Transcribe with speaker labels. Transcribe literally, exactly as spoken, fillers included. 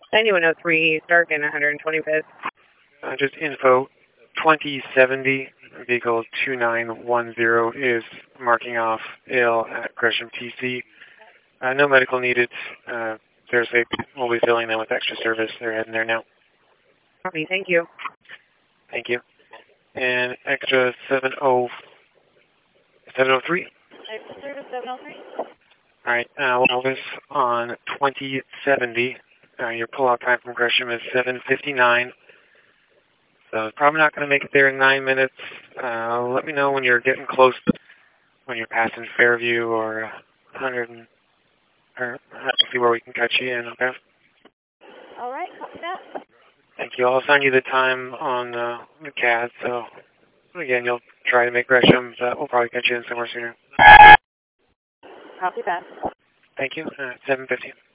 Speaker 1: ninety-one oh three, Stark and one hundred twenty-fifth.
Speaker 2: Uh, just info, twenty seventy, vehicle two nine one zero is marking off ill at Gresham T C. Uh, no medical needed. Uh, there's a, we'll be filling them with extra service. They're heading there now.
Speaker 1: Okay, thank you.
Speaker 2: Thank you. And extra seven oh three.
Speaker 3: Extra service seven oh three.
Speaker 2: All right, uh, Elvis on twenty seventy. Uh, your pull-out time from Gresham is seven fifty-nine. So it's probably not going to make it there in nine minutes. Uh, let me know when you're getting close, when you're passing Fairview or uh, one hundred, and, or uh, see where we can catch you in, okay?
Speaker 3: All right, copy that.
Speaker 2: Thank you. I'll assign you the time on uh, the C A D, so again, you'll try to make Gresham, but we'll probably catch you in somewhere sooner.
Speaker 3: Copy that.
Speaker 2: Thank you. Uh, seven fifty.